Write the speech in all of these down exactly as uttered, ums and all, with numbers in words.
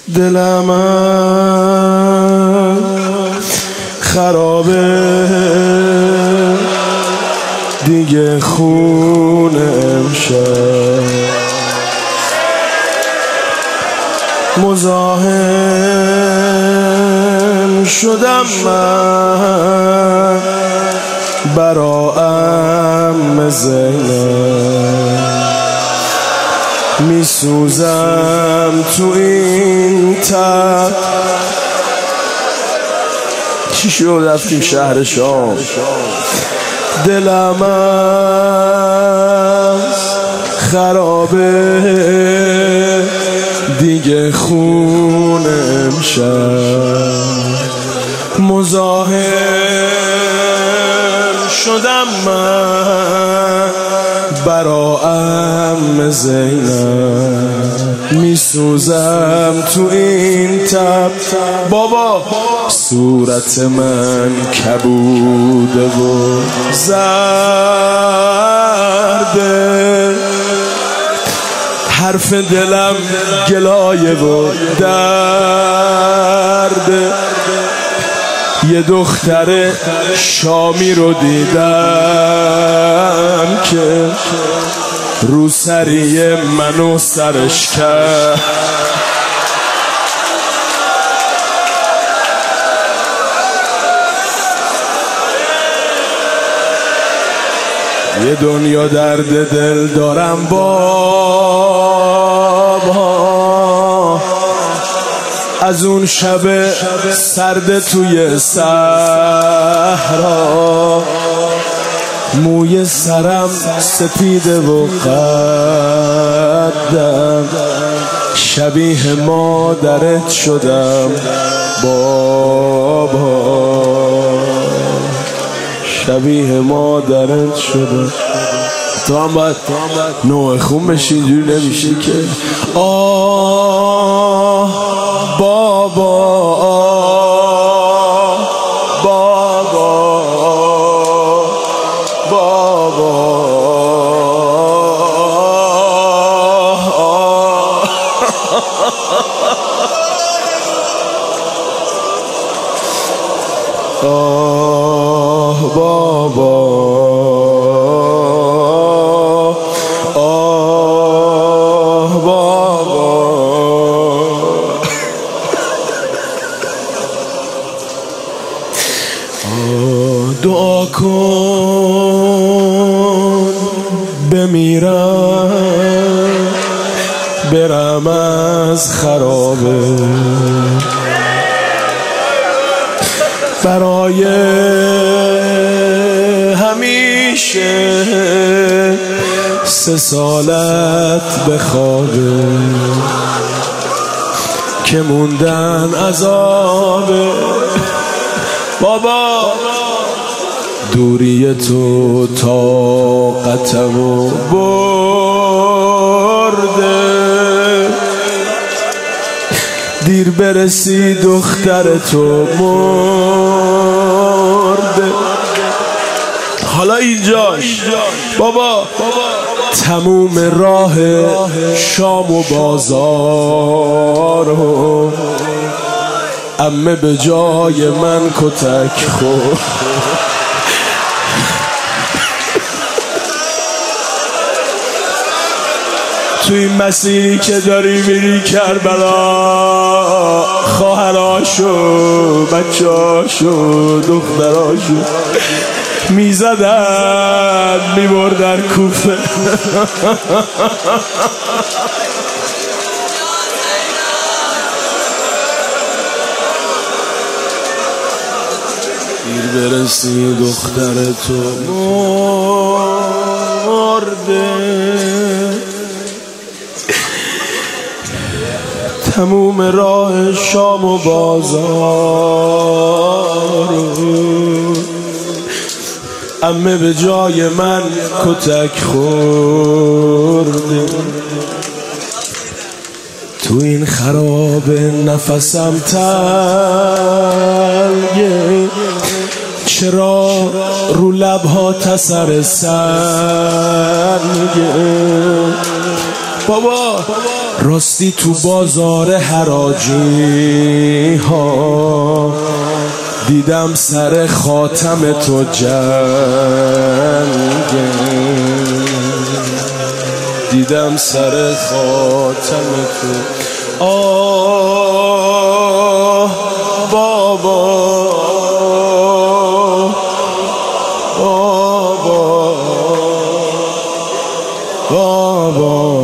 دلم خرابه دیگه خون امشب مزاحم شدم من برا عم زینب میسوزم تو این تب. چی شد رفتیم شهر شام؟ دلم خرابه دیگه خون امشب مزاحم شدم من برا عم زینب میسوزم تو این تب. بابا صورت من کبوده و زرده، حرف دلم گلایه و درده. یه دختر شامی رو دیدم که روسری منو سرش کرد. یه دنیا درد دل دارم بابا، از اون شب سرد توی صحرا، موی سرم سپیده و قدم شبیه مادرت شدم بابا، شبیه مادرت شدم. تو هم باید نوع خون بشی، اینجوری نمیشه که آه بابا آه بابا بابا آه بابا آه بابا. دعا کن بمیرم برم از خرابه، برای همیشه سه سالت بخوابه که موندن عذابه. بابا دوری تو طاقتمو برده، دیر برسی دختر تو مرده. حالا اینجاش بابا تموم راه شام و بازار و عمه به جای من کتک خورد. تو این مسیری که داری میری کربلا، خواهراشو بچهاشو دختراشو میزدن میبردن کوفه. دیر برسی دختر تو مرده، تموم راه شام و بازار، عمه به جای من کتک خورده. تو این خراب نفسم تنگه، چرا رو لبها تسر سنگه. بابا راستی تو بازار حراجی ها دیدم سر خاتم تو جنگه، دیدم سر خاتم تو. آه بابا بابا بابا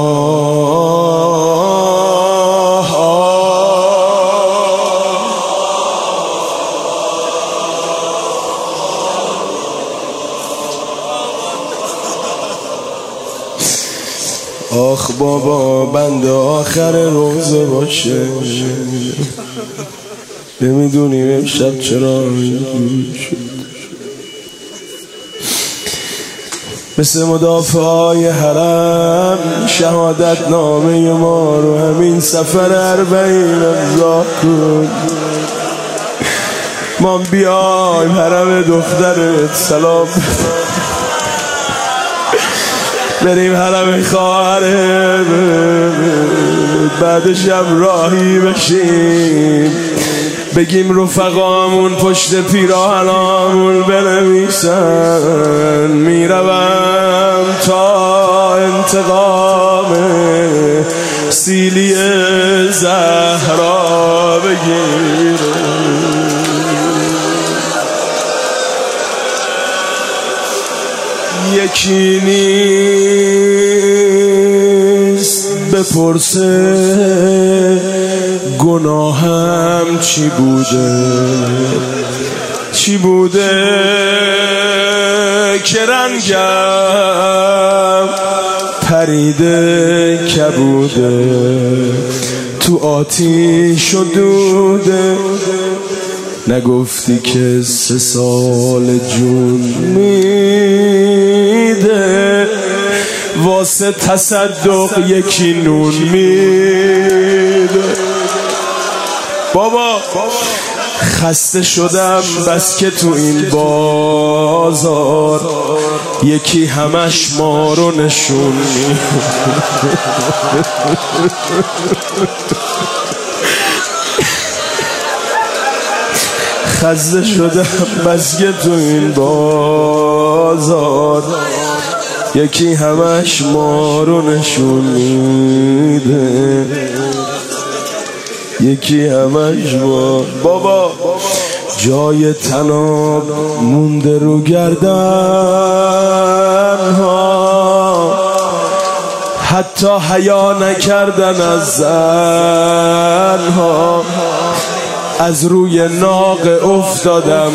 آخ بابا بند آخر روزه باشه، نمیدونیم امشب چرا شد. مثل مدافعای حرم شهادت نامه ما رو همین سفر اربعین امضا کن. ما بیایم حرم دخترت سلام بریم حرم خواهرت، بعدش هم راهی بشیم بگیم رفقامون پشت پیراهنامون بنویسن میروم تا انتقام سیلی زهرا بگیرم. یکی نیست بپرسه گناهم چی بوده چی بوده که رنگم پریده کبوده تو آتیش و دوده. نگفتی که سه سال جون میده واسه تصدق یکی نون میده. بابا خسته شدم بس که تو این بازار یکی همش ما رو نشون میده. خسته شدم بس که تو این بازار یکی همش ما رو نشون میده، یکی همش ما. بابا جای تناب مونده رو گردن ها، حتی حیا نکردن از زن ها. از روی ناق افتادم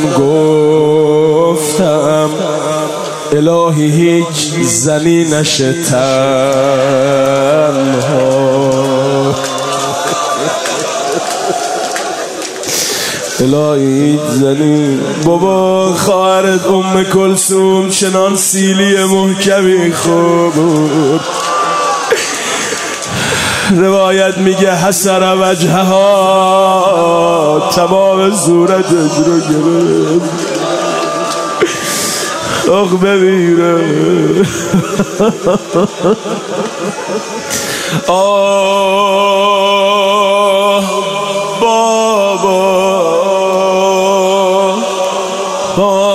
گفتم الهی هیچ زنی نشه تنها، الهی هیچ زنی. بابا خواهرت ام کلثوم چنان سیلی محکمی خوب بود، روایت میگه حسر وجهها تمام صورتش رو گرفت آخ بمیره. آه بابا